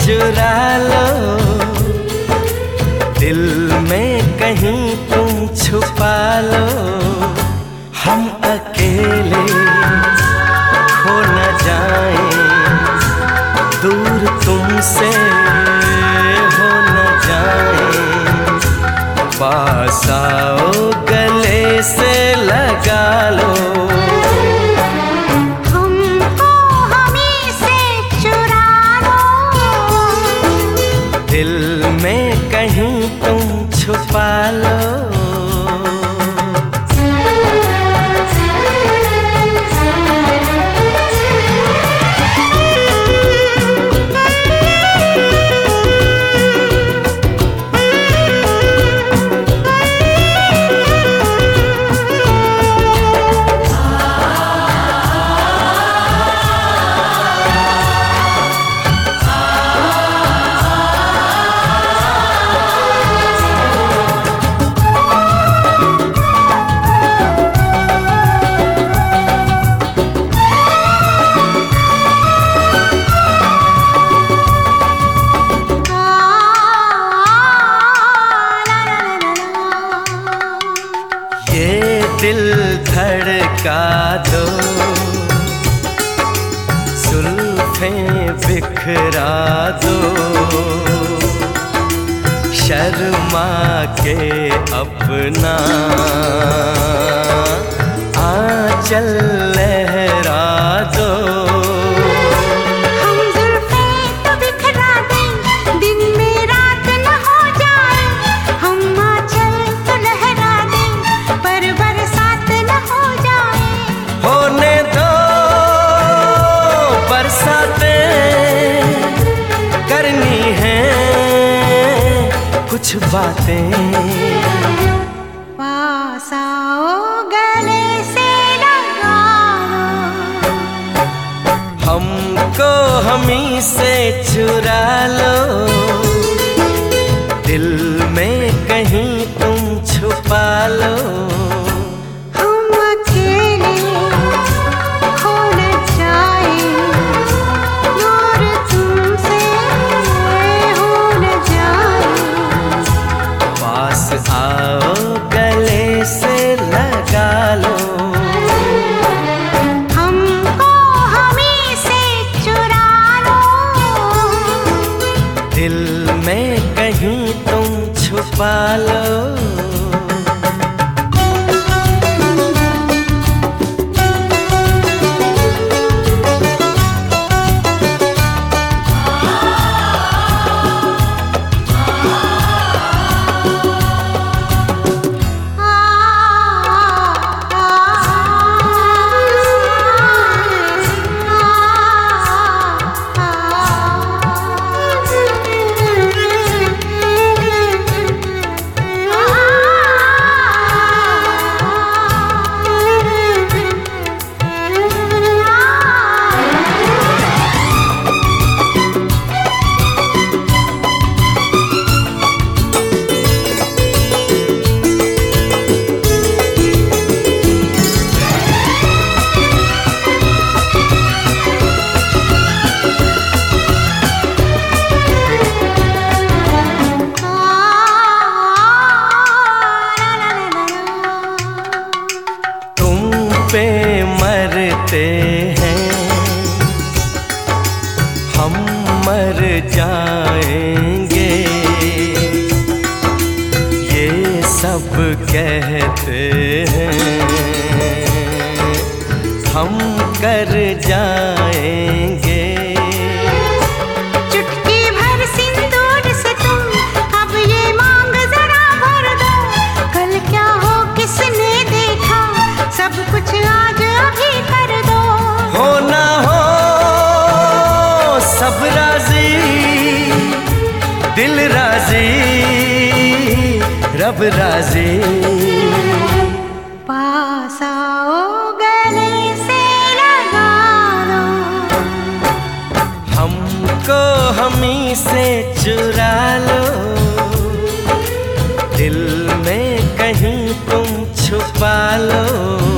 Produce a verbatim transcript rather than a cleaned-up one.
चुरा लो, दिल में कहीं तुम छुपा लो। हम अकेले खो न जाएं, दूर तुमसे हो न जाएं। पास आओ, गले से लगा लो। दिल में कहीं तुम छुपा लो। दिल धड़का दो, जुल्फें बिखरा दो। शर्मा के अपना आंचल लहरा दो। करनी है कुछ बातें, पास आओ, गले से लगा लो। हमको हमी से चुरा लो, दिल में कहीं तुम छुपा लो। आओ, गले से लगा लो। हमको हमी से चुरा लो, दिल में कहीं तुम छुपा लो। पे मरते हैं हम, मर जाएंगे ये सब कहते हैं। हम कर जाएंगे चुटकी भर सिंदूर से तुम अब ये मांग जरा भर दो। कल क्या हो किसने देखा, सब कुछ आज अभी कर दो। हो ना हो सब राजी, दिल राजी, रब राजी। पास आओ, गले से लगा लो। हमको हमी से चुरा लो, दिल में कहीं तुम छुपा लो।